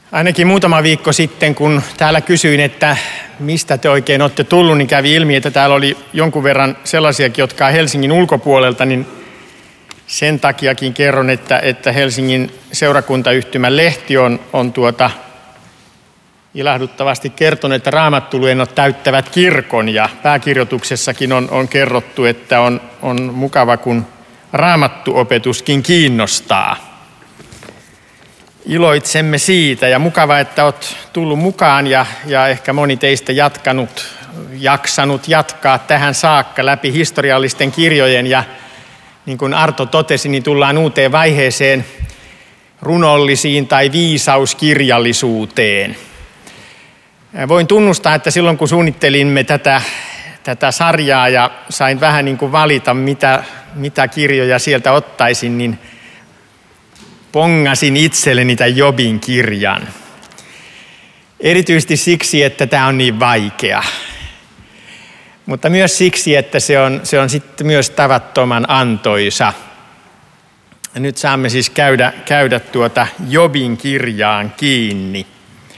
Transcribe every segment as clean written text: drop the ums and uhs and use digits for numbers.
Ainakin muutama viikko sitten, kun täällä kysyin, että mistä te oikein olette tullut, niin kävi ilmi, että täällä oli jonkun verran sellaisiakin, jotka on Helsingin ulkopuolelta, niin sen takiakin kerron, että Helsingin seurakuntayhtymän lehti on ilahduttavasti kertonut, että Raamattu-luennot täyttävät kirkon, ja pääkirjoituksessakin on kerrottu, että on mukava, kun Raamattu-opetuskin kiinnostaa. Iloitsemme siitä ja mukava, että olet tullut mukaan ja ehkä moni teistä jaksanut jatkaa tähän saakka läpi historiallisten kirjojen ja niin kuin Arto totesi, niin tullaan uuteen vaiheeseen runollisiin tai viisauskirjallisuuteen. Voin tunnustaa, että silloin kun suunnittelimme tätä sarjaa ja sain vähän niin kuin valita, mitä kirjoja sieltä ottaisin, niin pongasin itselleni tämän Jobin kirjan. Erityisesti siksi, että tämä on niin vaikea. Mutta myös siksi, että se on sitten myös tavattoman antoisa. Ja nyt saamme siis käydä Jobin kirjaan kiinni.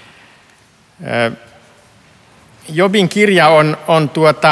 Jobin kirja on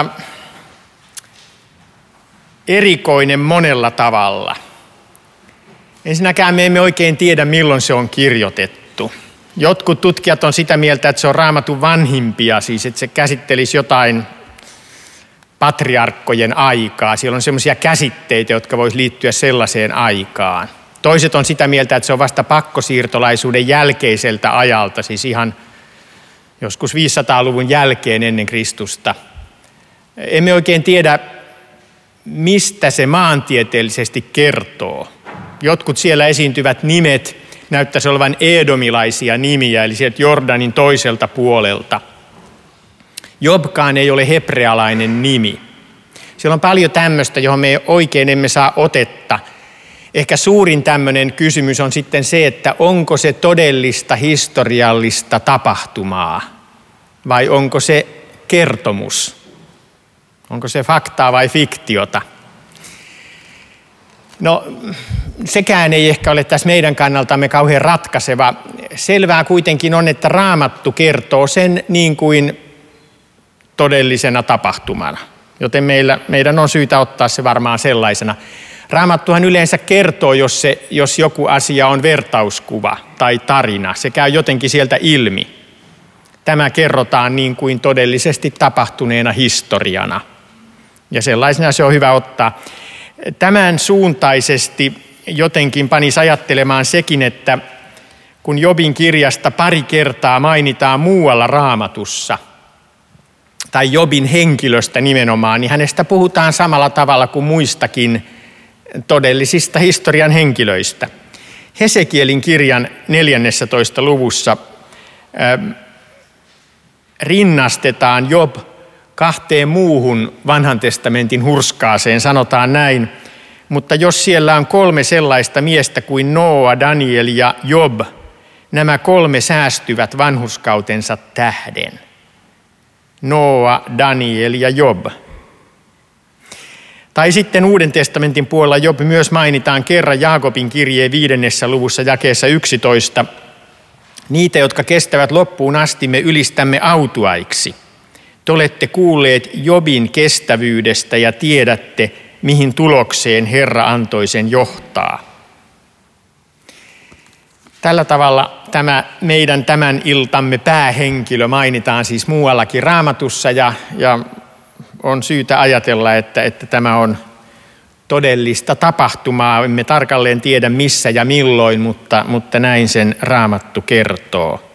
erikoinen monella tavalla. Ensinnäkään me emme oikein tiedä, milloin se on kirjoitettu. Jotkut tutkijat on sitä mieltä, että se on Raamatun vanhimpia, siis että se käsittelisi jotain patriarkkojen aikaa. Siellä on semmoisia käsitteitä, jotka voisi liittyä sellaiseen aikaan. Toiset on sitä mieltä, että se on vasta pakkosiirtolaisuuden jälkeiseltä ajalta, siis ihan joskus 500-luvun jälkeen ennen Kristusta. Emme oikein tiedä, mistä se maantieteellisesti kertoo. Jotkut siellä esiintyvät nimet näyttäisi olevan edomilaisia nimiä, eli sieltä Jordanin toiselta puolelta. Jobkaan ei ole hebrealainen nimi. Siellä on paljon tämmöistä, johon me oikein emme saa otetta. Ehkä suurin tämmöinen kysymys on sitten se, että onko se todellista historiallista tapahtumaa vai onko se kertomus? Onko se faktaa vai fiktiota? No, sekään ei ehkä ole tässä meidän kannaltamme kauhean ratkaiseva. Selvää kuitenkin on, että Raamattu kertoo sen niin kuin todellisena tapahtumana, joten meidän on syytä ottaa se varmaan sellaisena. Raamattuhan yleensä kertoo, jos joku asia on vertauskuva tai tarina. Se käy jotenkin sieltä ilmi. Tämä kerrotaan niin kuin todellisesti tapahtuneena historiana. Ja sellaisena se on hyvä ottaa. Tämän suuntaisesti jotenkin panisi ajattelemaan sekin, että kun Jobin kirjasta pari kertaa mainitaan muualla Raamatussa, tai Jobin henkilöstä nimenomaan, niin hänestä puhutaan samalla tavalla kuin muistakin todellisista historian henkilöistä. Hesekielin kirjan 14. luvussa rinnastetaan Job 2 muuhun vanhan testamentin hurskaaseen, sanotaan näin. Mutta jos siellä on 3 sellaista miestä kuin Noa, Daniel ja Job, nämä 3 säästyvät vanhurskautensa tähden. Noa, Daniel ja Job. Tai sitten Uuden testamentin puolella Job myös mainitaan kerran Jaakobin kirjeen 5. luvussa jakeessa 11. Niitä, jotka kestävät loppuun asti, me ylistämme autuaiksi. Te olette kuulleet Jobin kestävyydestä ja tiedätte, mihin tulokseen Herra antoi sen johtaa. Tällä tavalla tämä meidän tämän iltamme päähenkilö mainitaan siis muuallakin Raamatussa ja on syytä ajatella, että tämä on todellista tapahtumaa. Emme tarkalleen tiedä missä ja milloin, mutta näin sen Raamattu kertoo.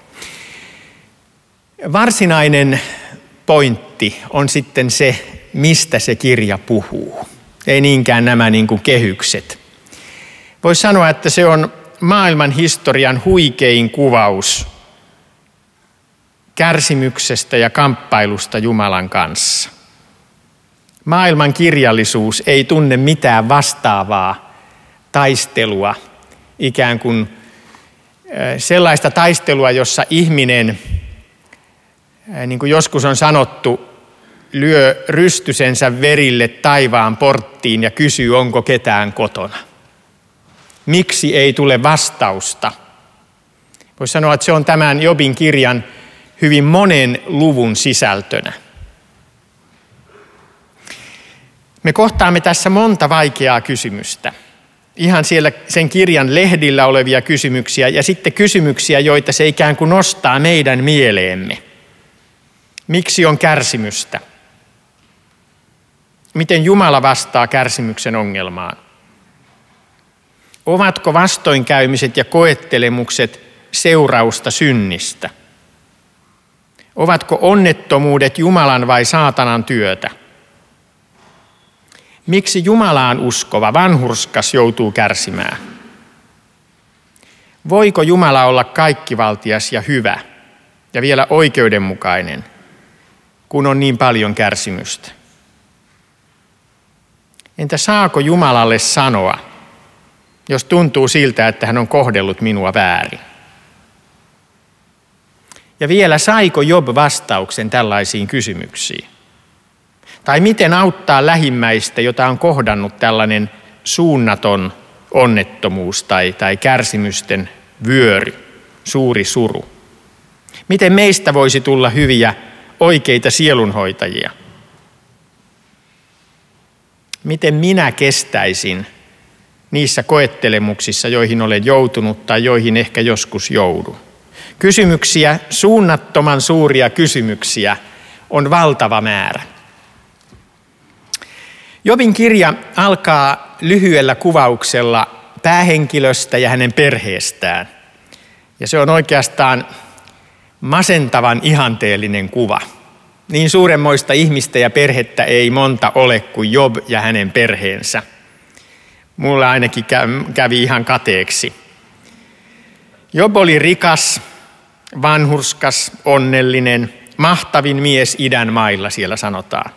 Varsinainen pointti on sitten se, mistä se kirja puhuu. Ei niinkään nämä niin kuin kehykset. Voisi sanoa, että se on maailman historian huikein kuvaus kärsimyksestä ja kamppailusta Jumalan kanssa. Maailman kirjallisuus ei tunne mitään vastaavaa taistelua, ikään kuin sellaista taistelua, jossa ihminen, niin kuin joskus on sanottu, lyö rystysensä verille taivaan porttiin ja kysyy, onko ketään kotona. Miksi ei tule vastausta? Voisi sanoa, että se on tämän Jobin kirjan hyvin monen luvun sisältönä. Me kohtaamme tässä monta vaikeaa kysymystä. Ihan siellä sen kirjan lehdillä olevia kysymyksiä ja sitten kysymyksiä, joita se ikään kuin nostaa meidän mieleemme. Miksi on kärsimystä? Miten Jumala vastaa kärsimyksen ongelmaan? Ovatko vastoinkäymiset ja koettelemukset seurausta synnistä? Ovatko onnettomuudet Jumalan vai saatanan työtä? Miksi Jumalaan uskova vanhurskas joutuu kärsimään? Voiko Jumala olla kaikkivaltias ja hyvä ja vielä oikeudenmukainen, kun on niin paljon kärsimystä? Entä saako Jumalalle sanoa, jos tuntuu siltä, että hän on kohdellut minua väärin? Ja vielä, saiko Job vastauksen tällaisiin kysymyksiin? Tai miten auttaa lähimmäistä, jota on kohdannut tällainen suunnaton onnettomuus tai kärsimysten vyöry, suuri suru? Miten meistä voisi tulla hyviä, oikeita sielunhoitajia? Miten minä kestäisin niissä koettelemuksissa, joihin olen joutunut tai joihin ehkä joskus joudun? Kysymyksiä, suunnattoman suuria kysymyksiä, on valtava määrä. Jobin kirja alkaa lyhyellä kuvauksella päähenkilöstä ja hänen perheestään. Ja se on oikeastaan masentavan ihanteellinen kuva. Niin suuremmoista ihmistä ja perhettä ei monta ole kuin Job ja hänen perheensä. Mulla ainakin kävi ihan kateeksi. Job oli rikas, vanhurskas, onnellinen, mahtavin mies idän mailla, siellä sanotaan.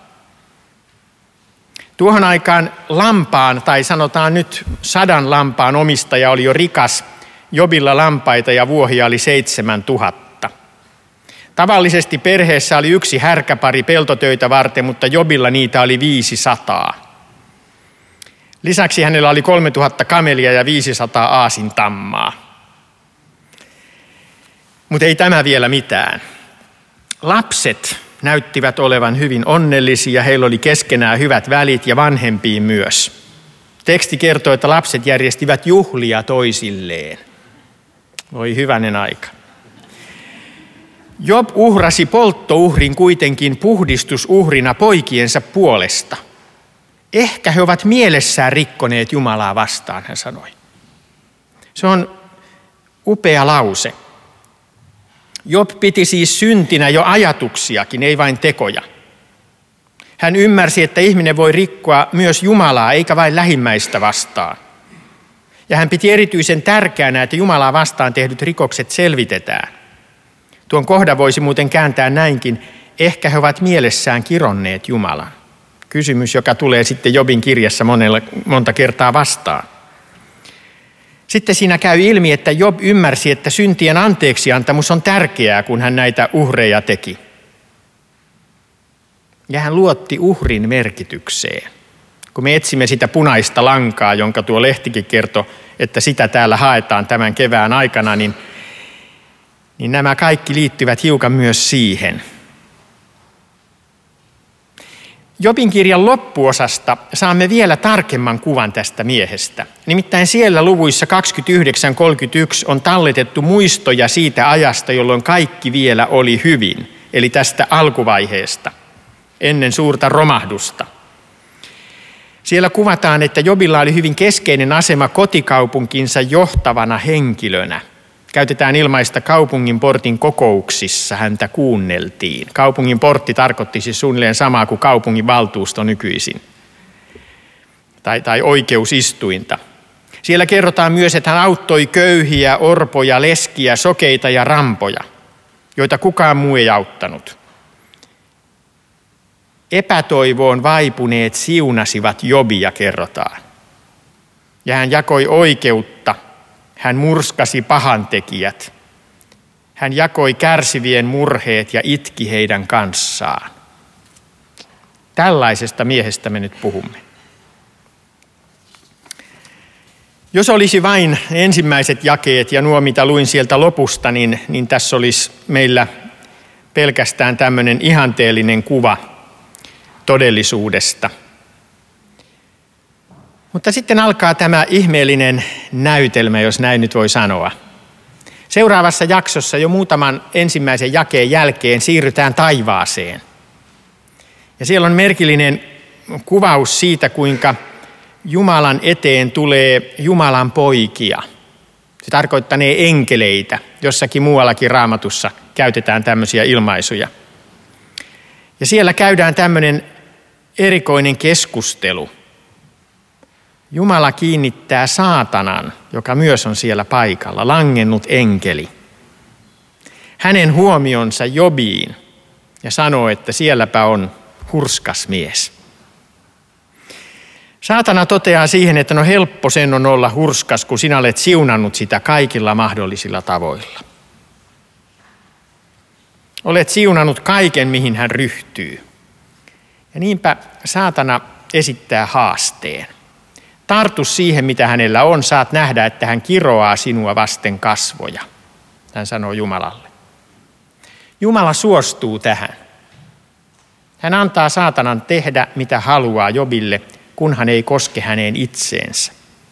Tuohon aikaan lampaan, tai sanotaan nyt 100 lampaan omistaja oli jo rikas. Jobilla lampaita ja vuohia oli 7000. Tavallisesti perheessä oli 1 härkäpari peltotöitä varten, mutta Jobilla niitä oli 500. Lisäksi hänellä oli 3000 kamelia ja 500 aasintammaa. Mutta ei tämä vielä mitään. Lapset näyttivät olevan hyvin onnellisia, heillä oli keskenään hyvät välit ja vanhempiin myös. Teksti kertoo, että lapset järjestivät juhlia toisilleen. Voi hyvänen aika. Job uhrasi polttouhrin kuitenkin puhdistusuhrina poikiensa puolesta. Ehkä he ovat mielessään rikkoneet Jumalaa vastaan, hän sanoi. Se on upea lause. Job piti siis syntinä jo ajatuksiakin, ei vain tekoja. Hän ymmärsi, että ihminen voi rikkoa myös Jumalaa, eikä vain lähimmäistä vastaan. Ja hän piti erityisen tärkeänä, että Jumalaa vastaan tehdyt rikokset selvitetään. Tuon kohdan voisi muuten kääntää näinkin, ehkä he ovat mielessään kironneet Jumalan. Kysymys, joka tulee sitten Jobin kirjassa monta kertaa vastaan. Sitten siinä käy ilmi, että Job ymmärsi, että syntien anteeksiantamus on tärkeää, kun hän näitä uhreja teki. Ja hän luotti uhrin merkitykseen. Kun me etsimme sitä punaista lankaa, jonka tuo lehtikin kertoi, että sitä täällä haetaan tämän kevään aikana, niin nämä kaikki liittyvät hiukan myös siihen. Jobin kirjan loppuosasta saamme vielä tarkemman kuvan tästä miehestä. Nimittäin siellä luvuissa 29-31 on talletettu muistoja siitä ajasta, jolloin kaikki vielä oli hyvin, eli tästä alkuvaiheesta, ennen suurta romahdusta. Siellä kuvataan, että Jobilla oli hyvin keskeinen asema kotikaupunkinsa johtavana henkilönä. Käytetään ilmaista kaupungin portin kokouksissa, häntä kuunneltiin. Kaupungin portti tarkoitti siis suunnilleen samaa kuin kaupungin valtuusto nykyisin. Tai oikeusistuinta. Siellä kerrotaan myös, että hän auttoi köyhiä, orpoja, leskiä, sokeita ja rampoja, joita kukaan muu ei auttanut. Epätoivoon vaipuneet siunasivat Jobia, kerrotaan. Ja hän jakoi oikeutta. Hän murskasi pahantekijät. Hän jakoi kärsivien murheet ja itki heidän kanssaan. Tällaisesta miehestä me nyt puhumme. Jos olisi vain ensimmäiset jakeet ja nuo, mitä luin sieltä lopusta, niin tässä olisi meillä pelkästään tämmöinen ihanteellinen kuva todellisuudesta. Mutta sitten alkaa tämä ihmeellinen näytelmä, jos näin nyt voi sanoa. Seuraavassa jaksossa jo muutaman ensimmäisen jakeen jälkeen siirrytään taivaaseen. Ja siellä on merkillinen kuvaus siitä, kuinka Jumalan eteen tulee Jumalan poikia. Se tarkoittanee enkeleitä. Jossakin muuallakin Raamatussa käytetään tämmöisiä ilmaisuja. Ja siellä käydään tämmöinen erikoinen keskustelu. Jumala kiinnittää saatanan, joka myös on siellä paikalla, langennut enkeli, hänen huomionsa Jobiin ja sanoo, että sielläpä on hurskas mies. Saatana toteaa siihen, että no helppo sen on olla hurskas, kun sinä olet siunannut sitä kaikilla mahdollisilla tavoilla. Olet siunannut kaiken, mihin hän ryhtyy. Ja niinpä saatana esittää haasteen. Tartu siihen, mitä hänellä on, saat nähdä, että hän kiroaa sinua vasten kasvoja. Hän sanoo Jumalalle. Jumala suostuu tähän. Hän antaa saatanan tehdä, mitä haluaa Jobille, kunhan ei koske häneen itseensä.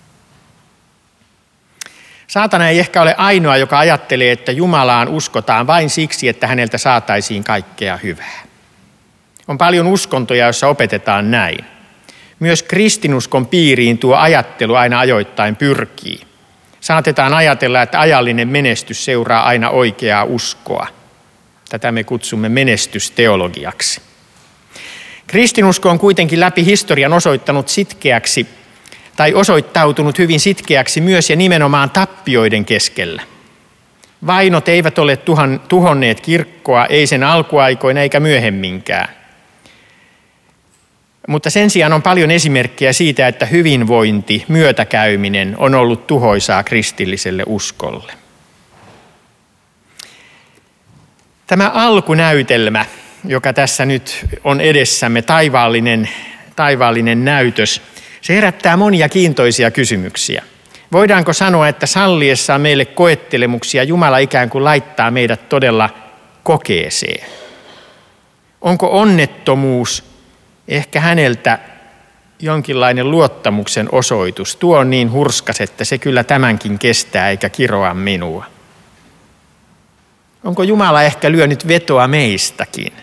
Saatana ei ehkä ole ainoa, joka ajattelee, että Jumalaan uskotaan vain siksi, että häneltä saataisiin kaikkea hyvää. On paljon uskontoja, joissa opetetaan näin. Myös kristinuskon piiriin tuo ajattelu aina ajoittain pyrkii. Saatetaan ajatella, että ajallinen menestys seuraa aina oikeaa uskoa. Tätä me kutsumme menestysteologiaksi. Kristinusko on kuitenkin läpi historian osoittautunut hyvin sitkeäksi myös ja nimenomaan tappioiden keskellä. Vainot eivät ole tuhonneet kirkkoa, ei sen alkuaikoina eikä myöhemminkään. Mutta sen sijaan on paljon esimerkkejä siitä, että hyvinvointi, myötäkäyminen on ollut tuhoisaa kristilliselle uskolle. Tämä alkunäytelmä, joka tässä nyt on edessämme, taivaallinen näytös, se herättää monia kiintoisia kysymyksiä. Voidaanko sanoa, että salliessaan meille koettelemuksia Jumala ikään kuin laittaa meidät todella kokeeseen? Onko onnettomuus ehkä häneltä jonkinlainen luottamuksen osoitus? Tuo on niin hurskas, että se kyllä tämänkin kestää eikä kiroa minua. Onko Jumala ehkä lyönyt vetoa meistäkin?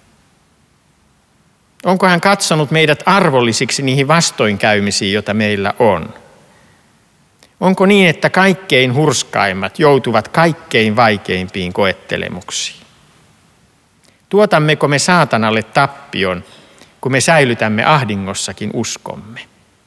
Onko hän katsonut meidät arvollisiksi niihin vastoinkäymisiin, joita meillä on? Onko niin, että kaikkein hurskaimmat joutuvat kaikkein vaikeimpiin koettelemuksiin? Tuotammeko me saatanalle tappion, kun me säilytämme ahdingossakin uskomme?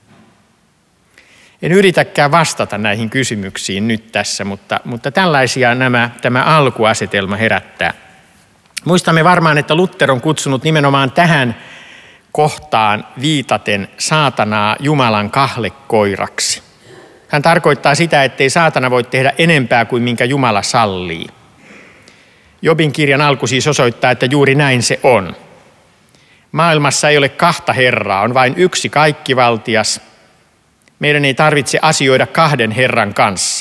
En yritäkään vastata näihin kysymyksiin nyt tässä, mutta tällaisia tämä alkuasetelma herättää. Muistamme varmaan, että Luther on kutsunut nimenomaan tähän kohtaan viitaten saatanaa Jumalan kahlekoiraksi. Hän tarkoittaa sitä, ettei saatana voi tehdä enempää kuin minkä Jumala sallii. Jobin kirjan alku siis osoittaa, että juuri näin se on. Maailmassa ei ole kahta herraa, on vain yksi kaikkivaltias. Meidän ei tarvitse asioida kahden herran kanssa.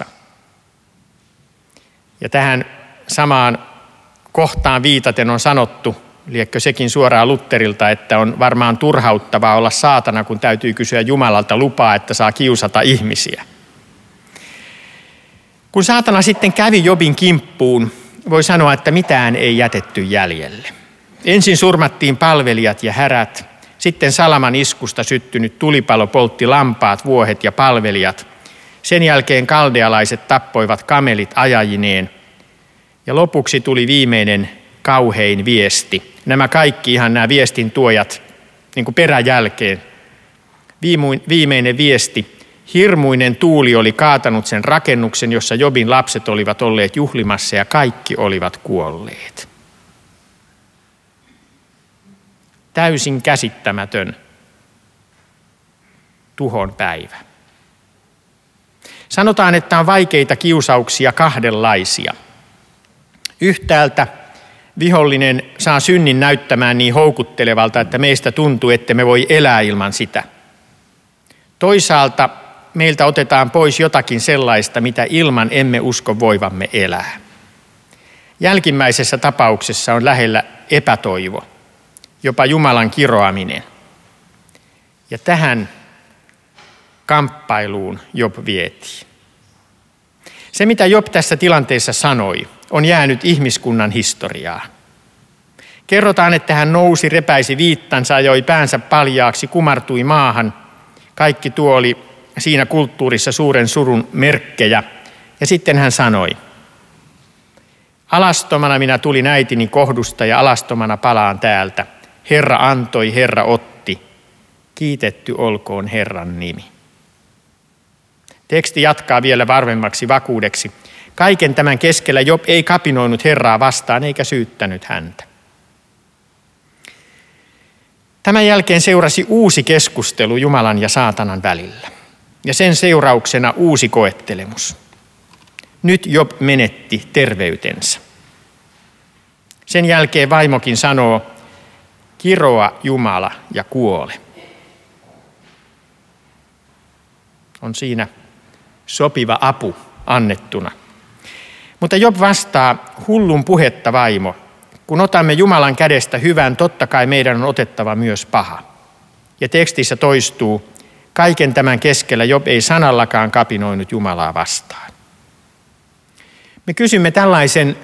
Ja tähän samaan kohtaan viitaten on sanottu, liekkö sekin suoraan Lutherilta, että on varmaan turhauttavaa olla saatana, kun täytyy kysyä Jumalalta lupaa, että saa kiusata ihmisiä. Kun saatana sitten kävi Jobin kimppuun, voi sanoa, että mitään ei jätetty jäljelle. Ensin surmattiin palvelijat ja härät, sitten salaman iskusta syttynyt tulipalo poltti lampaat, vuohet ja palvelijat. Sen jälkeen kaldealaiset tappoivat kamelit ajajineen. Ja lopuksi tuli viimeinen kauhein viesti. Nämä viestin tuojat niin kuin peräjälkeen. Viimeinen viesti. Hirmuinen tuuli oli kaatanut sen rakennuksen, jossa Jobin lapset olivat olleet juhlimassa ja kaikki olivat kuolleet. Täysin käsittämätön tuhon päivä. Sanotaan, että on vaikeita kiusauksia kahdenlaisia. Yhtäältä vihollinen saa synnin näyttämään niin houkuttelevalta, että meistä tuntuu, että me voi elää ilman sitä. Toisaalta meiltä otetaan pois jotakin sellaista, mitä ilman emme usko voivamme elää. Jälkimmäisessä tapauksessa on lähellä epätoivo, jopa Jumalan kiroaminen. Ja tähän kamppailuun Job vietiin. Se, mitä Job tässä tilanteessa sanoi, on jäänyt ihmiskunnan historiaan. Kerrotaan, että hän nousi, repäisi viittansa, ajoi päänsä paljaaksi, kumartui maahan. Kaikki tuo oli siinä kulttuurissa suuren surun merkkejä. Ja sitten hän sanoi, alastomana minä tulin äitini kohdusta ja alastomana palaan täältä. Herra antoi, Herra otti. Kiitetty olkoon Herran nimi. Teksti jatkaa vielä varmemmaksi vakuudeksi. Kaiken tämän keskellä Job ei kapinoinut Herraa vastaan eikä syyttänyt häntä. Tämän jälkeen seurasi uusi keskustelu Jumalan ja saatanan välillä. Ja sen seurauksena uusi koettelemus. Nyt Job menetti terveytensä. Sen jälkeen vaimokin sanoo, kiroa Jumala ja kuole. On siinä sopiva apu annettuna. Mutta Job vastaa, hullun puhetta vaimo. Kun otamme Jumalan kädestä hyvän, totta kai meidän on otettava myös paha. Ja tekstissä toistuu, kaiken tämän keskellä Job ei sanallakaan kapinoinut Jumalaa vastaan. Me kysymme tällaisen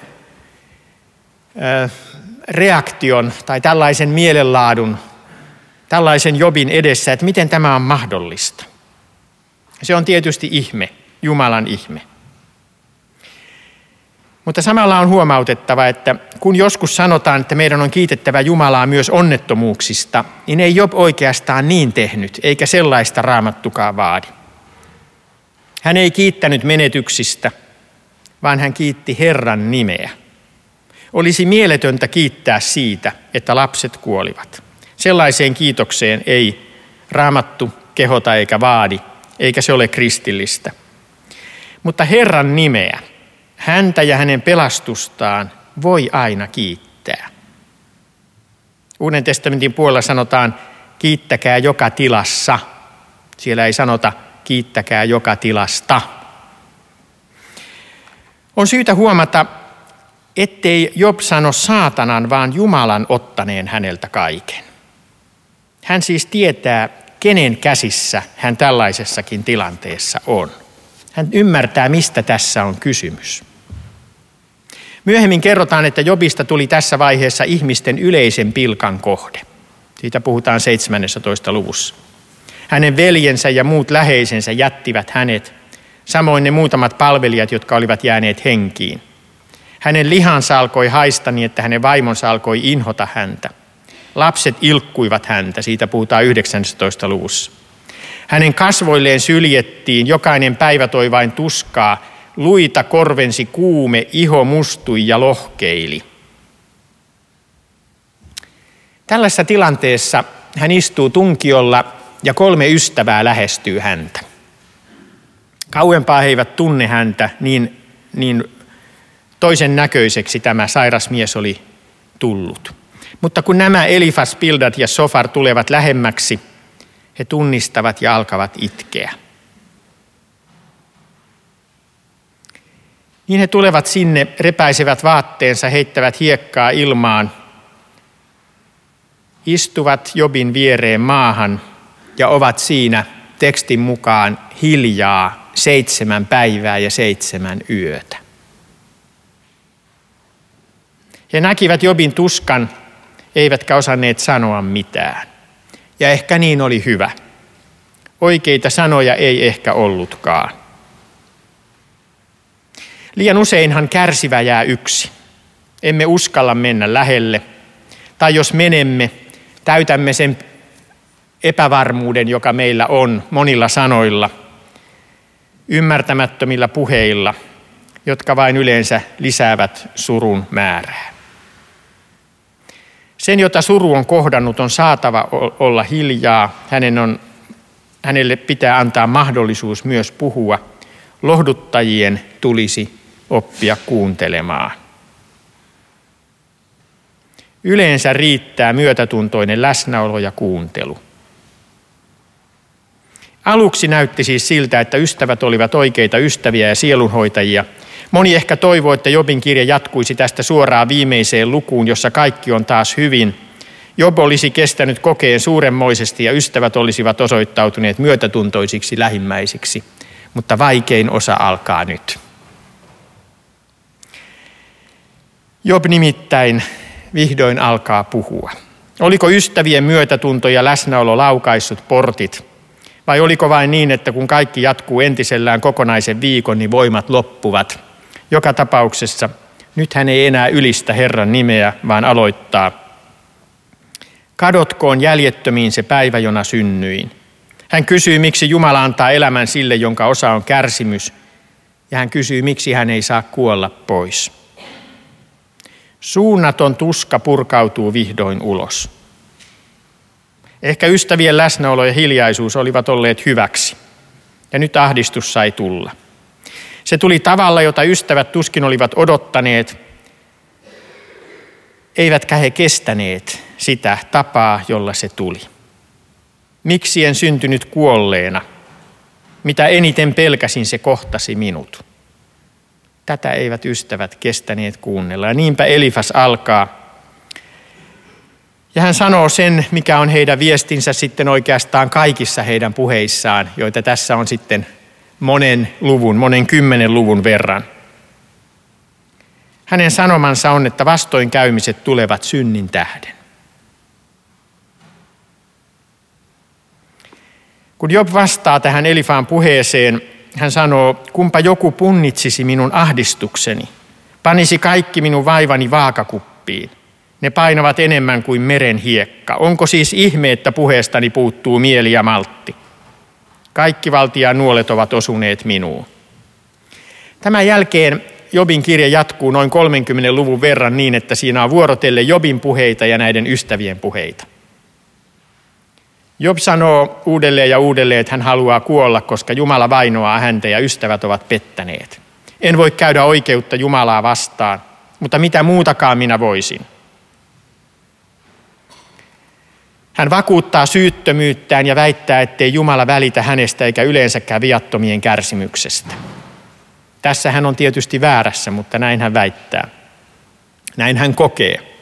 reaktion tai tällaisen mielenlaadun, tällaisen Jobin edessä, että miten tämä on mahdollista. Se on tietysti ihme, Jumalan ihme. Mutta samalla on huomautettava, että kun joskus sanotaan, että meidän on kiitettävä Jumalaa myös onnettomuuksista, niin ei Job oikeastaan niin tehnyt, eikä sellaista Raamattukaan vaadi. Hän ei kiittänyt menetyksistä, vaan hän kiitti Herran nimeä. Olisi mieletöntä kiittää siitä, että lapset kuolivat. Sellaiseen kiitokseen ei Raamattu kehota eikä vaadi, eikä se ole kristillistä. Mutta Herran nimeä, häntä ja hänen pelastustaan voi aina kiittää. Uuden testamentin puolella sanotaan, kiittäkää joka tilassa. Siellä ei sanota, kiittäkää joka tilasta. On syytä huomata, ettei Job sano saatanan, vaan Jumalan ottaneen häneltä kaiken. Hän siis tietää, kenen käsissä hän tällaisessakin tilanteessa on. Hän ymmärtää, mistä tässä on kysymys. Myöhemmin kerrotaan, että Jobista tuli tässä vaiheessa ihmisten yleisen pilkan kohde. Siitä puhutaan 17. luvussa. Hänen veljensä ja muut läheisensä jättivät hänet, samoin ne muutamat palvelijat, jotka olivat jääneet henkiin. Hänen lihansa alkoi haista niin, että hänen vaimonsa alkoi inhota häntä. Lapset ilkkuivat häntä, siitä puhutaan 19. luvussa. Hänen kasvoilleen syljettiin, jokainen päivä toi vain tuskaa, luita korvensi kuume, iho mustui ja lohkeili. Tällaisessa tilanteessa hän istuu tunkiolla ja 3 ystävää lähestyy häntä. Kauempaa he eivät tunne häntä, niin toisen näköiseksi tämä sairas mies oli tullut. Mutta kun nämä Elifas, Bildad ja Sofar tulevat lähemmäksi, he tunnistavat ja alkavat itkeä. Niin he tulevat sinne, repäisevät vaatteensa, heittävät hiekkaa ilmaan, istuvat Jobin viereen maahan ja ovat siinä tekstin mukaan hiljaa 7 päivää ja 7 yötä. He näkivät Jobin tuskan, eivätkä osanneet sanoa mitään. Ja ehkä niin oli hyvä. Oikeita sanoja ei ehkä ollutkaan. Liian useinhan kärsivä jää yksin. Emme uskalla mennä lähelle. Tai jos menemme, täytämme sen epävarmuuden, joka meillä on monilla sanoilla, ymmärtämättömillä puheilla, jotka vain yleensä lisäävät surun määrää. Sen, jota suru on kohdannut, on saatava olla hiljaa. Hänelle pitää antaa mahdollisuus myös puhua. Lohduttajien tulisi oppia kuuntelemaan. Yleensä riittää myötätuntoinen läsnäolo ja kuuntelu. Aluksi näytti siis siltä, että ystävät olivat oikeita ystäviä ja sielunhoitajia. Moni ehkä toivoi, että Jobin kirja jatkuisi tästä suoraan viimeiseen lukuun, jossa kaikki on taas hyvin. Job olisi kestänyt kokeen suuremmoisesti ja ystävät olisivat osoittautuneet myötätuntoisiksi lähimmäisiksi. Mutta vaikein osa alkaa nyt. Job nimittäin vihdoin alkaa puhua. Oliko ystävien myötätunto ja läsnäolo laukaissut portit? Vai oliko vain niin, että kun kaikki jatkuu entisellään kokonaisen viikon, niin voimat loppuvat? Joka tapauksessa nyt hän ei enää ylistä Herran nimeä, vaan aloittaa. Kadotkoon jäljettömiin se päivä, jona synnyin. Hän kysyy, miksi Jumala antaa elämän sille, jonka osa on kärsimys. Ja hän kysyy, miksi hän ei saa kuolla pois. Suunnaton tuska purkautuu vihdoin ulos. Ehkä ystävien läsnäolo ja hiljaisuus olivat olleet hyväksi. Ja nyt ahdistus sai tulla. Se tuli tavalla, jota ystävät tuskin olivat odottaneet. Eivätkä he kestäneet sitä tapaa, jolla se tuli. Miksi en syntynyt kuolleena? Mitä eniten pelkäsin, se kohtasi minut. Tätä eivät ystävät kestäneet kuunnella. Ja niinpä Elifas alkaa. Ja hän sanoo sen, mikä on heidän viestinsä sitten oikeastaan kaikissa heidän puheissaan, joita tässä on sitten monen 10 luvun verran. Hänen sanomansa on, että vastoinkäymiset tulevat synnin tähden. Kun Job vastaa tähän Elifaan puheeseen, hän sanoo, kumpa joku punnitsisi minun ahdistukseni, panisi kaikki minun vaivani vaakakuppiin. Ne painavat enemmän kuin meren hiekka. Onko siis ihme, että puheestani puuttuu mieli ja maltti? Kaikki valtiaan nuolet ovat osuneet minuun. Tämän jälkeen Jobin kirja jatkuu noin 30 luvun verran niin, että siinä on vuorotellen Jobin puheita ja näiden ystävien puheita. Job sanoo uudelleen ja uudelleen, että hän haluaa kuolla, koska Jumala vainoaa häntä ja ystävät ovat pettäneet. En voi käydä oikeutta Jumalaa vastaan, mutta mitä muutakaan minä voisin. Hän vakuuttaa syyttömyyttään ja väittää, ettei Jumala välitä hänestä eikä yleensäkään viattomien kärsimyksestä. Tässä hän on tietysti väärässä, mutta näin hän väittää. Näin hän kokee.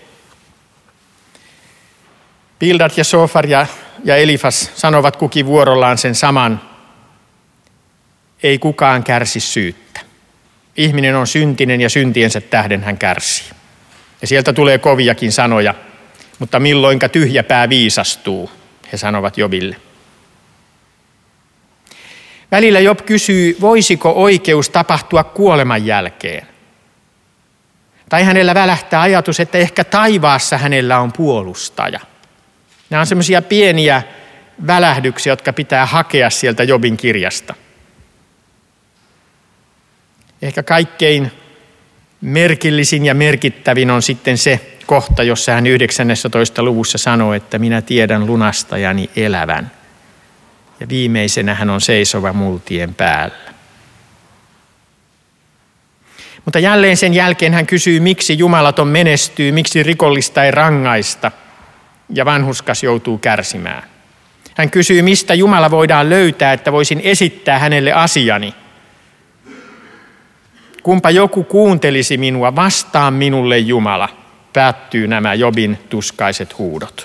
Bildad ja Sofar ja Elifas sanovat kukin vuorollaan sen saman. Ei kukaan kärsi syyttä. Ihminen on syntinen ja syntiensä tähden hän kärsii. Ja sieltä tulee koviakin sanoja, mutta milloinka tyhjä pää viisastuu, he sanovat Jobille. Välillä Job kysyy, voisiko oikeus tapahtua kuoleman jälkeen? Tai hänellä välähtää ajatus, että ehkä taivaassa hänellä on puolustaja. Nämä on semmoisia pieniä välähdyksiä, jotka pitää hakea sieltä Jobin kirjasta. Ehkä kaikkein merkillisin ja merkittävin on sitten se kohta, jossa hän 19. luvussa sanoo, että minä tiedän lunastajani elävän. Ja viimeisenä hän on seisova multien päällä. Mutta jälleen sen jälkeen hän kysyy, miksi jumalaton menestyy, miksi rikollista ei rangaista ja vanhurskas joutuu kärsimään. Hän kysyy, mistä Jumala voidaan löytää, että voisin esittää hänelle asiani. Kumpa joku kuuntelisi minua, vastaa minulle Jumala, päättyy nämä Jobin tuskaiset huudot.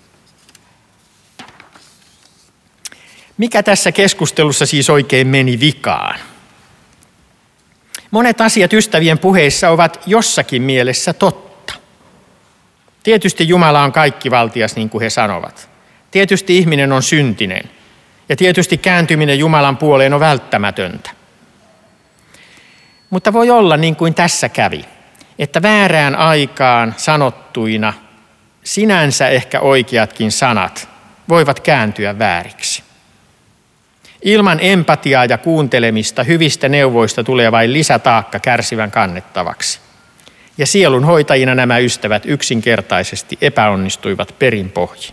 Mikä tässä keskustelussa siis oikein meni vikaan? Monet asiat ystävien puheissa ovat jossakin mielessä totta. Tietysti Jumala on kaikkivaltias, niin kuin he sanovat. Tietysti ihminen on syntinen. Ja tietysti kääntyminen Jumalan puoleen on välttämätöntä. Mutta voi olla niin kuin tässä kävi, että väärään aikaan sanottuina sinänsä ehkä oikeatkin sanat voivat kääntyä vääriksi. Ilman empatiaa ja kuuntelemista hyvistä neuvoista tulee vain lisätaakka kärsivän kannettavaksi. Ja sielunhoitajina nämä ystävät yksinkertaisesti epäonnistuivat perin pohjin.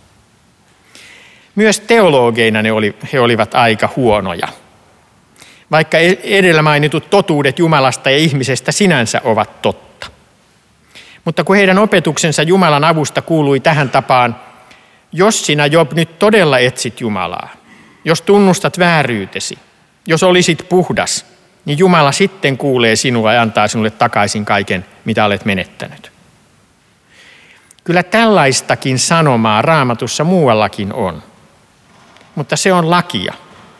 Myös teologeina he olivat aika huonoja. Vaikka edellä mainitut totuudet Jumalasta ja ihmisestä sinänsä ovat totta. Mutta kun heidän opetuksensa Jumalan avusta kuului tähän tapaan, jos sinä Job nyt todella etsit Jumalaa, jos tunnustat vääryytesi, jos olisit puhdas, niin Jumala sitten kuulee sinua ja antaa sinulle takaisin kaiken, mitä olet menettänyt. Kyllä tällaistakin sanomaa Raamatussa muuallakin on, mutta se on lakia.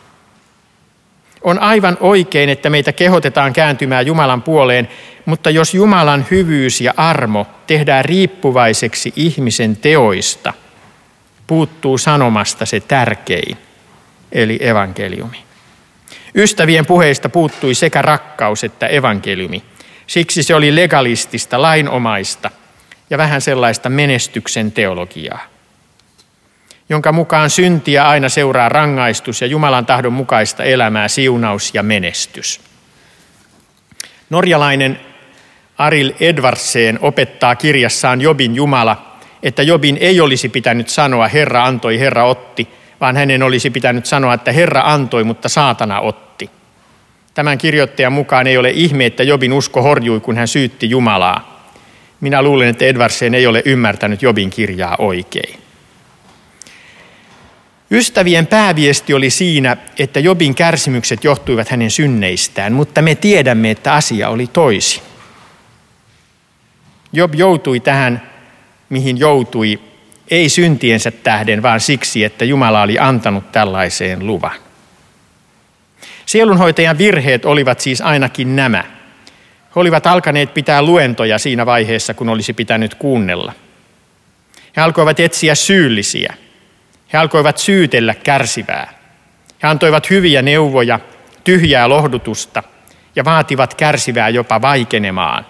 On aivan oikein, että meitä kehotetaan kääntymään Jumalan puoleen, mutta jos Jumalan hyvyys ja armo tehdään riippuvaiseksi ihmisen teoista, puuttuu sanomasta se tärkein, eli evankeliumi. Ystävien puheista puuttui sekä rakkaus että evankeliumi. Siksi se oli legalistista, lainomaista ja vähän sellaista menestyksen teologiaa, jonka mukaan syntiä aina seuraa rangaistus ja Jumalan tahdon mukaista elämää siunaus ja menestys. Norjalainen Arild Edvardsen opettaa kirjassaan Jobin Jumala, että Jobin ei olisi pitänyt sanoa Herra antoi, Herra otti, vaan hänen olisi pitänyt sanoa, että Herra antoi, mutta saatana otti. Tämän kirjoittajan mukaan ei ole ihme, että Jobin usko horjui, kun hän syytti Jumalaa. Minä luulen, että Edvardsen ei ole ymmärtänyt Jobin kirjaa oikein. Ystävien pääviesti oli siinä, että Jobin kärsimykset johtuivat hänen synneistään, mutta me tiedämme, että asia oli toisin. Job joutui tähän, mihin joutui, ei syntiensä tähden, vaan siksi, että Jumala oli antanut tällaiseen luvan. Sielunhoitajan virheet olivat siis ainakin nämä. He olivat alkaneet pitää luentoja siinä vaiheessa, kun olisi pitänyt kuunnella. He alkoivat etsiä syyllisiä. He alkoivat syytellä kärsivää. He antoivat hyviä neuvoja, tyhjää lohdutusta ja vaativat kärsivää jopa vaikenemaan.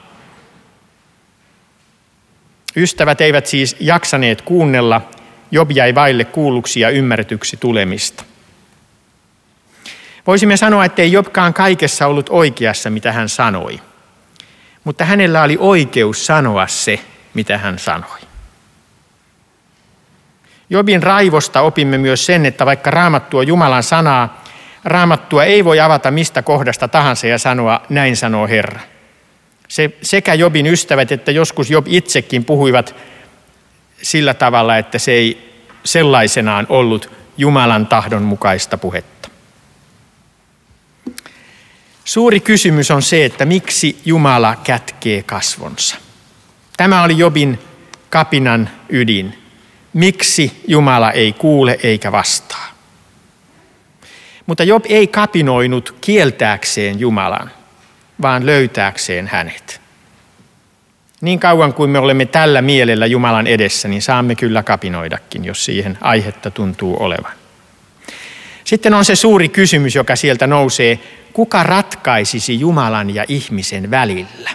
Ystävät eivät siis jaksaneet kuunnella, Job jäi vaille kuulluksi ja ymmärretyksi tulemista. Voisimme sanoa, ettei Jobkaan kaikessa ollut oikeassa, mitä hän sanoi, mutta hänellä oli oikeus sanoa se, mitä hän sanoi. Jobin raivosta opimme myös sen, että vaikka Raamattu on Jumalan sanaa, Raamattua ei voi avata mistä kohdasta tahansa ja sanoa, näin sanoo Herra. Sekä Jobin ystävät että joskus Job itsekin puhuivat sillä tavalla, että se ei sellaisenaan ollut Jumalan tahdon mukaista puhetta. Suuri kysymys on se, että miksi Jumala kätkee kasvonsa. Tämä oli Jobin kapinan ydin. Miksi Jumala ei kuule eikä vastaa? Mutta Job ei kapinoinut kieltääkseen Jumalan, vaan löytääkseen hänet. Niin kauan kuin me olemme tällä mielellä Jumalan edessä, niin saamme kyllä kapinoidakin, jos siihen aihetta tuntuu olevan. Sitten on se suuri kysymys, joka sieltä nousee. Kuka ratkaisisi Jumalan ja ihmisen välillä?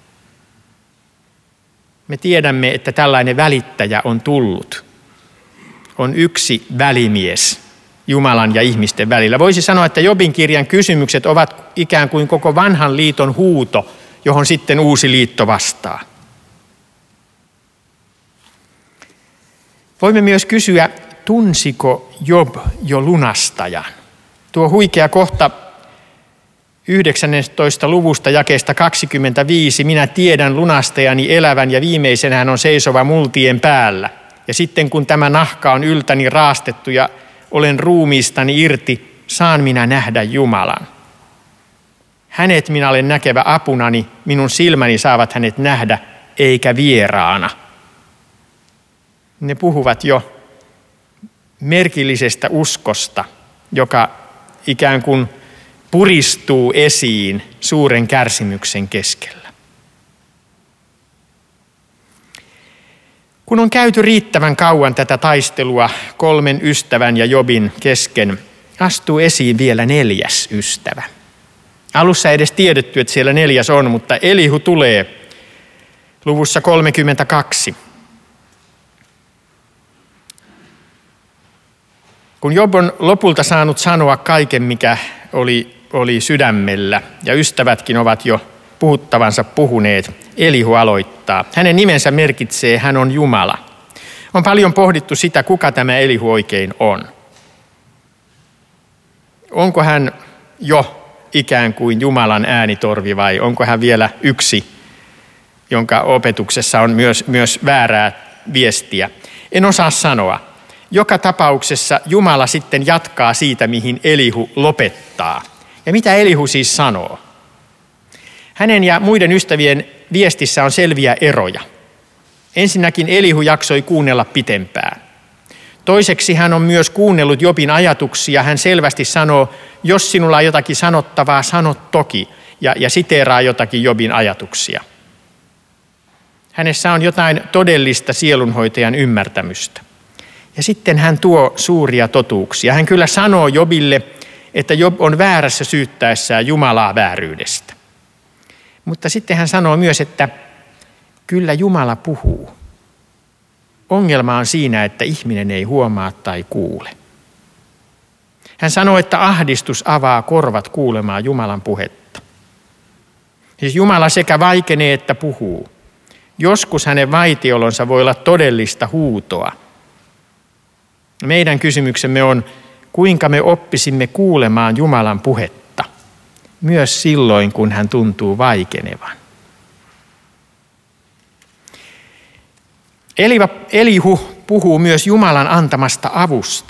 Me tiedämme, että tällainen välittäjä on tullut. On yksi välimies Jumalan ja ihmisten välillä. Voisi sanoa, että Jobin kirjan kysymykset ovat ikään kuin koko vanhan liiton huuto, johon sitten uusi liitto vastaa. Voimme myös kysyä, tunsiko Job jo lunastajan? Tuo huikea kohta 19. luvusta jakeesta 25. Minä tiedän lunastajani elävän ja viimeisenä hän on seisova multien päällä. Ja sitten kun tämä nahka on yltäni raastettu ja olen ruumiistani irti, saan minä nähdä Jumalan. Hänet minä olen näkevä apunani, minun silmäni saavat hänet nähdä, eikä vieraana. Ne puhuvat jo merkillisestä uskosta, joka ikään kuin puristuu esiin suuren kärsimyksen keskellä. Kun on käyty riittävän kauan tätä taistelua kolmen ystävän ja Jobin kesken, astuu esiin vielä neljäs ystävä. Alussa ei edes tiedetty, että siellä neljäs on, mutta Elihu tulee luvussa 32. Kun Job on lopulta saanut sanoa kaiken, mikä oli sydämellä, ja ystävätkin ovat jo puhuttavansa puhuneet, Elihu aloittaa. Hänen nimensä merkitsee, hän on Jumala. On paljon pohdittu sitä, kuka tämä Elihu oikein on. Onko hän jo ikään kuin Jumalan äänitorvi vai onko hän vielä yksi, jonka opetuksessa on myös väärää viestiä? En osaa sanoa. joka tapauksessa Jumala sitten jatkaa siitä, mihin Elihu lopettaa. Ja mitä Elihu siis sanoo? Hänen ja muiden ystävien viestissä on selviä eroja. Ensinnäkin Elihu jaksoi kuunnella pitempään. Toiseksi hän on myös kuunnellut Jobin ajatuksia. Hän selvästi sanoo, jos sinulla on jotakin sanottavaa, sano toki, ja siteeraa jotakin Jobin ajatuksia. Hänessä on jotain todellista sielunhoitajan ymmärtämystä. Ja sitten hän tuo suuria totuuksia. Hän kyllä sanoo Jobille, että Job on väärässä syyttäessään Jumalaa vääryydestä. Mutta sitten hän sanoo myös, että kyllä Jumala puhuu. Ongelma on siinä, että ihminen ei huomaa tai kuule. Hän sanoo, että ahdistus avaa korvat kuulemaan Jumalan puhetta. Siis Jumala sekä vaikenee että puhuu. Joskus hänen vaitiolonsa voi olla todellista huutoa. Meidän kysymyksemme on, kuinka me oppisimme kuulemaan Jumalan puhetta, myös silloin, kun hän tuntuu vaikenevan. Elihu puhuu myös Jumalan antamasta avusta.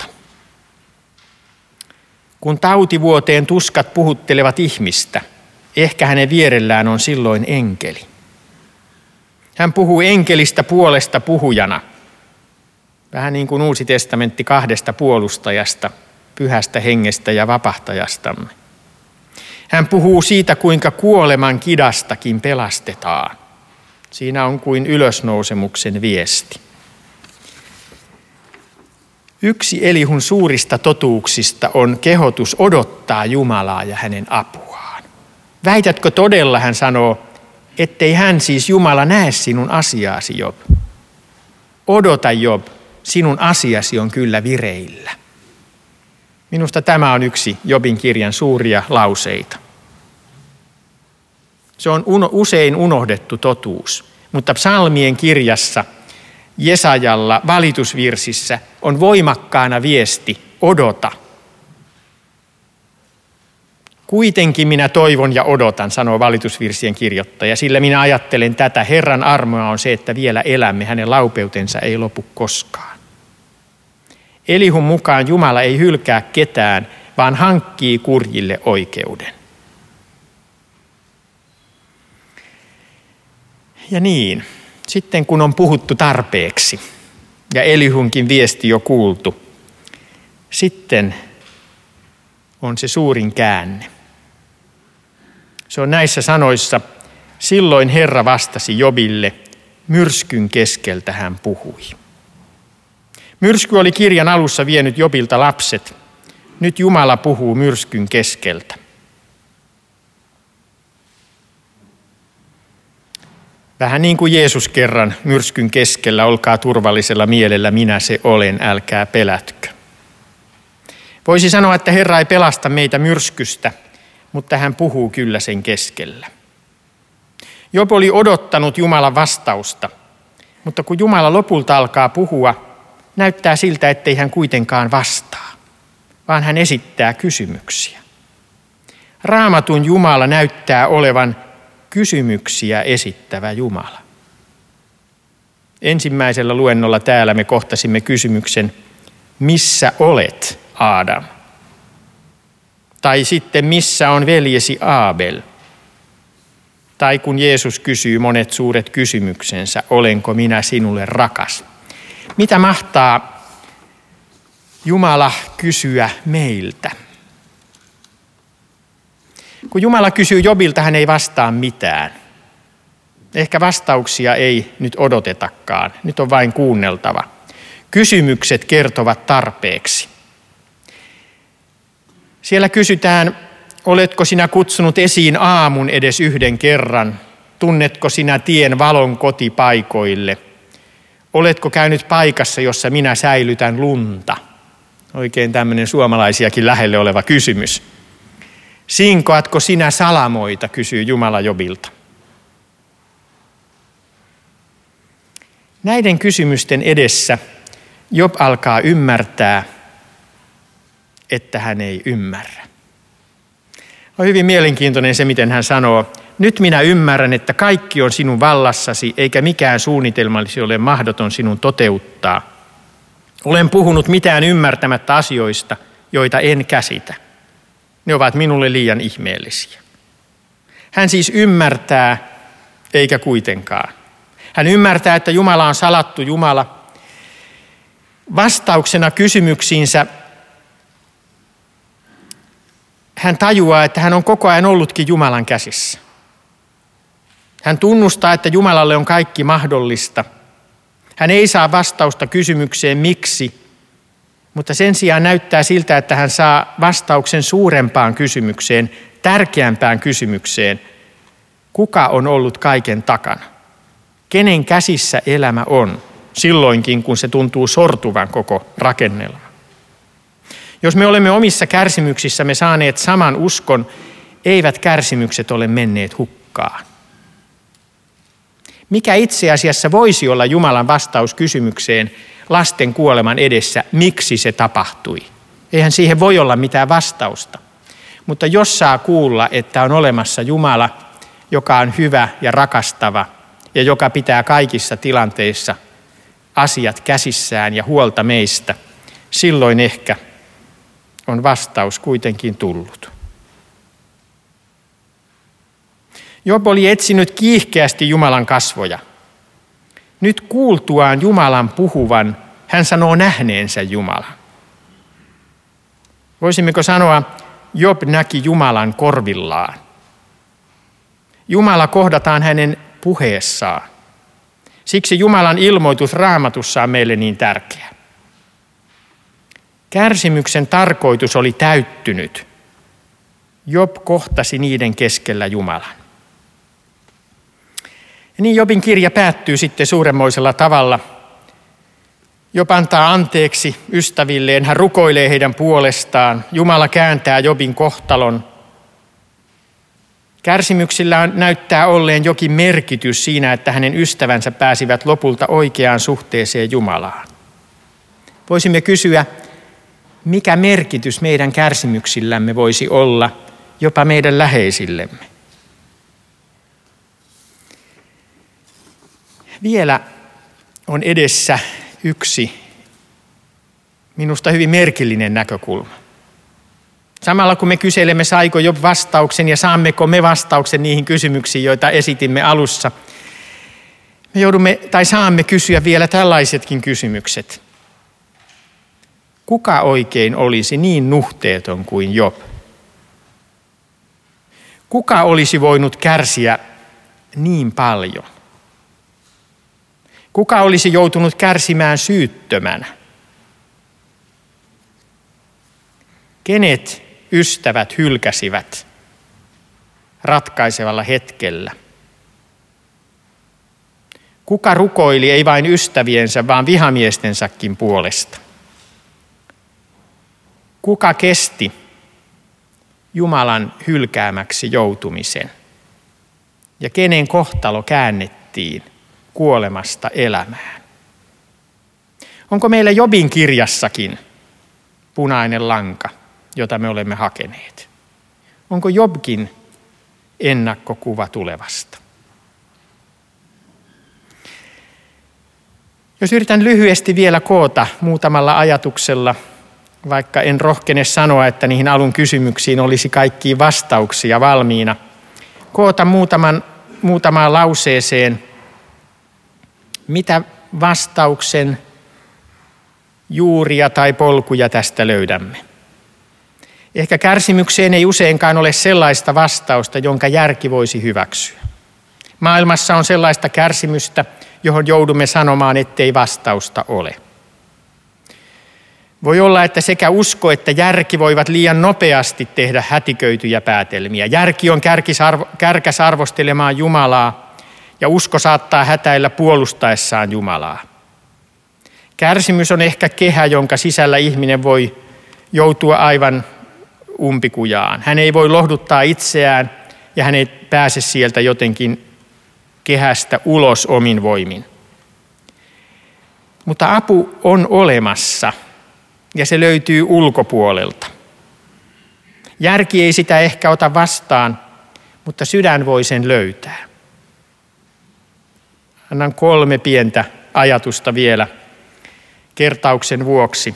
Kun tautivuoteen tuskat puhuttelevat ihmistä, ehkä hänen vierellään on silloin enkeli. Hän puhuu enkelistä puolesta puhujana. Vähän niin kuin Uusi testamentti 2 puolustajasta, Pyhästä Hengestä ja Vapahtajastamme. Hän puhuu siitä, kuinka kuoleman kidastakin pelastetaan. Siinä on kuin ylösnousemuksen viesti. Yksi Elihun suurista totuuksista on kehotus odottaa Jumalaa ja hänen apuaan. Väitätkö todella, hän sanoo, ettei hän siis Jumala näe sinun asiaasi, Job? Odota, Job, sinun asiasi on kyllä vireillä. Minusta tämä on yksi Jobin kirjan suuria lauseita. Se on usein unohdettu totuus, mutta psalmien kirjassa, Jesajalla, valitusvirsissä on voimakkaana viesti, odota. Kuitenkin minä toivon ja odotan, sanoo valitusvirsien kirjoittaja, sillä minä ajattelen tätä, Herran armoa on se, että vielä elämme, hänen laupeutensa ei lopu koskaan. Elihun mukaan Jumala ei hylkää ketään, vaan hankkii kurjille oikeuden. Ja niin, sitten kun on puhuttu tarpeeksi ja Elihunkin viesti jo kuultu, sitten on se suurin käänne. Se on näissä sanoissa, silloin Herra vastasi Jobille, myrskyn keskeltä hän puhui. Myrsky oli kirjan alussa vienyt Jobilta lapset, nyt Jumala puhuu myrskyn keskeltä. Vähän niin kuin Jeesus kerran myrskyn keskellä, olkaa turvallisella mielellä, minä se olen, älkää pelätkö. Voisi sanoa, että Herra ei pelasta meitä myrskystä, mutta hän puhuu kyllä sen keskellä. Job oli odottanut Jumalan vastausta, mutta kun Jumala lopulta alkaa puhua, näyttää siltä, ettei hän kuitenkaan vastaa, vaan hän esittää kysymyksiä. Raamatun Jumala näyttää olevan kysymyksiä esittävä Jumala. Ensimmäisellä luennolla täällä me kohtasimme kysymyksen, missä olet, Adam? Tai sitten, missä on veljesi Aabel? Tai kun Jeesus kysyy monet suuret kysymyksensä, olenko minä sinulle rakas? Mitä mahtaa Jumala kysyä meiltä? Kun Jumala kysyy Jobilta, hän ei vastaa mitään. Ehkä vastauksia ei nyt odotetakaan. Nyt on vain kuunneltava. Kysymykset kertovat tarpeeksi. Siellä kysytään, oletko sinä kutsunut esiin aamun edes yhden kerran? Tunnetko sinä tien valon kotipaikoille? Oletko käynyt paikassa, jossa minä säilytän lunta? Oikein tämmöinen suomalaisiakin lähelle oleva kysymys. Sinkoatko sinä salamoita, kysyy Jumala Jobilta. Näiden kysymysten edessä Job alkaa ymmärtää, että hän ei ymmärrä. On hyvin mielenkiintoinen se, miten hän sanoo, nyt minä ymmärrän, että kaikki on sinun vallassasi, eikä mikään suunnitelmallisi ole mahdoton sinun toteuttaa. Olen puhunut mitään ymmärtämättä asioista, joita en käsitä. Ne ovat minulle liian ihmeellisiä. Hän siis ymmärtää, eikä kuitenkaan. Hän ymmärtää, että Jumala on salattu Jumala. Vastauksena kysymyksiinsä hän tajuaa, että hän on koko ajan ollutkin Jumalan käsissä. Hän tunnustaa, että Jumalalle on kaikki mahdollista. Hän ei saa vastausta kysymykseen miksi, mutta sen sijaan näyttää siltä, että hän saa vastauksen suurempaan kysymykseen, tärkeämpään kysymykseen. Kuka on ollut kaiken takana? Kenen käsissä elämä on, silloinkin kun se tuntuu sortuvan koko rakennelma? Jos me olemme omissa kärsimyksissämme saaneet saman uskon, eivät kärsimykset ole menneet hukkaan. Mikä itse asiassa voisi olla Jumalan vastaus kysymykseen lasten kuoleman edessä, miksi se tapahtui? Eihän siihen voi olla mitään vastausta. Mutta jos saa kuulla, että on olemassa Jumala, joka on hyvä ja rakastava ja joka pitää kaikissa tilanteissa asiat käsissään ja huolta meistä, silloin ehkä on vastaus kuitenkin tullut. Job oli etsinyt kiihkeästi Jumalan kasvoja. Nyt kuultuaan Jumalan puhuvan, hän sanoo nähneensä Jumalan. Voisimmeko sanoa, Job näki Jumalan korvillaan. Jumala kohdataan hänen puheessaan. Siksi Jumalan ilmoitus Raamatussa on meille niin tärkeä. Kärsimyksen tarkoitus oli täyttynyt. Job kohtasi niiden keskellä Jumalan. Ja niin Jobin kirja päättyy sitten suuremmoisella tavalla. Job antaa anteeksi ystävilleen, hän rukoilee heidän puolestaan. Jumala kääntää Jobin kohtalon. Kärsimyksillä näyttää olleen jokin merkitys siinä, että hänen ystävänsä pääsivät lopulta oikeaan suhteeseen Jumalaan. Voisimme kysyä, mikä merkitys meidän kärsimyksillämme voisi olla jopa meidän läheisillemme? Vielä on edessä yksi minusta hyvin merkillinen näkökulma. Samalla kun me kyselemme, saiko Job vastauksen ja saammeko me vastauksen niihin kysymyksiin, joita esitimme alussa, me saamme kysyä vielä tällaisetkin kysymykset. Kuka oikein olisi niin nuhteeton kuin Job? Kuka olisi voinut kärsiä niin paljon? Kuka olisi joutunut kärsimään syyttömänä? Kenet ystävät hylkäsivät ratkaisevalla hetkellä? Kuka rukoili ei vain ystäviensä, vaan vihamiestensäkin puolesta? Kuka kesti Jumalan hylkäämäksi joutumisen? Ja kenen kohtalo käännettiin kuolemasta elämään? Onko meillä Jobin kirjassakin punainen lanka, jota me olemme hakeneet? Onko Jobkin ennakkokuva tulevasta? Jos yritän lyhyesti vielä koota muutamalla ajatuksella, vaikka en rohkene sanoa, että niihin alun kysymyksiin olisi kaikkiin vastauksia valmiina, koota muutamaan lauseeseen, mitä vastauksen juuria tai polkuja tästä löydämme. Ehkä kärsimykseen ei useinkaan ole sellaista vastausta, jonka järki voisi hyväksyä. Maailmassa on sellaista kärsimystä, johon joudumme sanomaan, ettei vastausta ole. Voi olla, että sekä usko että järki voivat liian nopeasti tehdä hätiköityjä päätelmiä. Järki on kärkäs arvostelemaan Jumalaa ja usko saattaa hätäillä puolustaessaan Jumalaa. Kärsimys on ehkä kehä, jonka sisällä ihminen voi joutua aivan umpikujaan. Hän ei voi lohduttaa itseään ja hän ei pääse sieltä jotenkin kehästä ulos omin voimin. Mutta apu on olemassa ja se löytyy ulkopuolelta. Järki ei sitä ehkä ota vastaan, mutta sydän voi sen löytää. Annan 3 pientä ajatusta vielä. kertauksen vuoksi.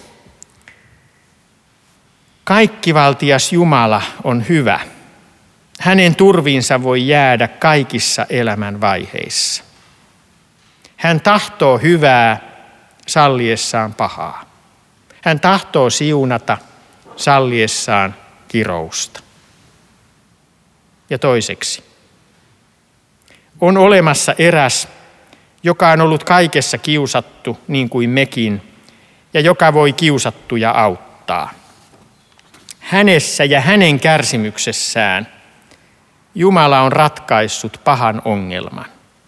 Kaikkivaltias Jumala on hyvä. Hänen turviinsa voi jäädä kaikissa elämän vaiheissa. Hän tahtoo hyvää salliessaan pahaa. Hän tahtoo siunata salliessaan kirousta. Ja toiseksi, on olemassa eräs, joka on ollut kaikessa kiusattu niin kuin mekin, ja joka voi kiusattuja auttaa. Hänessä ja hänen kärsimyksessään Jumala on ratkaissut pahan ongelman.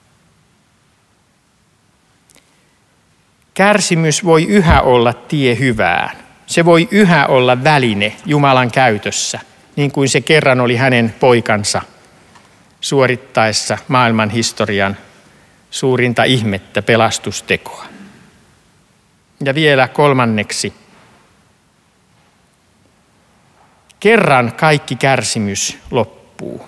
Kärsimys voi yhä olla tie hyvään. Se voi yhä olla väline Jumalan käytössä, niin kuin se kerran oli hänen poikansa suorittaessa maailman historian suurinta ihmettä, pelastustekoa. Ja vielä kolmanneksi, kerran kaikki kärsimys loppuu.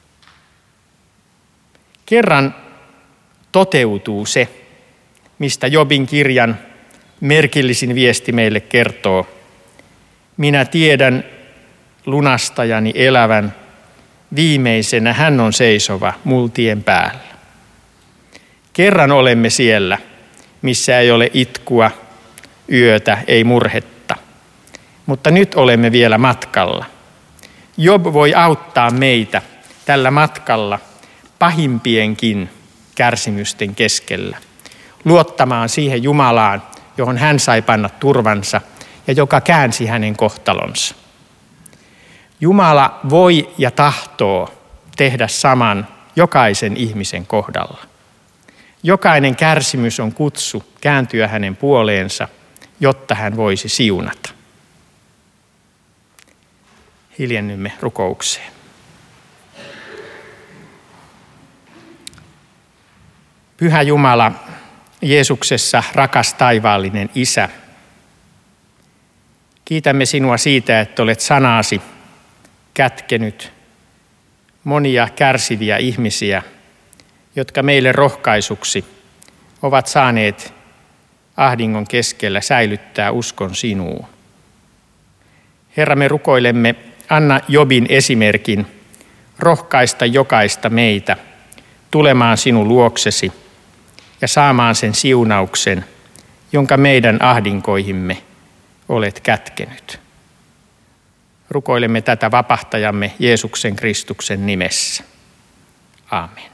Kerran toteutuu se, mistä Jobin kirjan merkillisin viesti meille kertoo. Minä tiedän lunastajani elävän, viimeisenä hän on seisova multien päällä. Kerran olemme siellä, missä ei ole itkua, yötä, ei murhetta. Mutta nyt olemme vielä matkalla. Job voi auttaa meitä tällä matkalla pahimpienkin kärsimysten keskellä, luottamaan siihen Jumalaan, johon hän sai panna turvansa ja joka käänsi hänen kohtalonsa. Jumala voi ja tahtoo tehdä saman jokaisen ihmisen kohdalla. Jokainen kärsimys on kutsu kääntyä hänen puoleensa, jotta hän voisi siunata. Hiljennymme rukoukseen. Pyhä Jumala, Jeesuksessa rakas taivaallinen Isä, kiitämme sinua siitä, että olet sanaasi kätkenyt monia kärsiviä ihmisiä, jotka meille rohkaisuksi ovat saaneet ahdingon keskellä säilyttää uskon sinuun. Herra, me rukoilemme, anna Jobin esimerkin rohkaista jokaista meitä tulemaan sinun luoksesi ja saamaan sen siunauksen, jonka meidän ahdinkoihimme olet kätkenyt. Rukoilemme tätä vapahtajamme Jeesuksen Kristuksen nimessä. Aamen.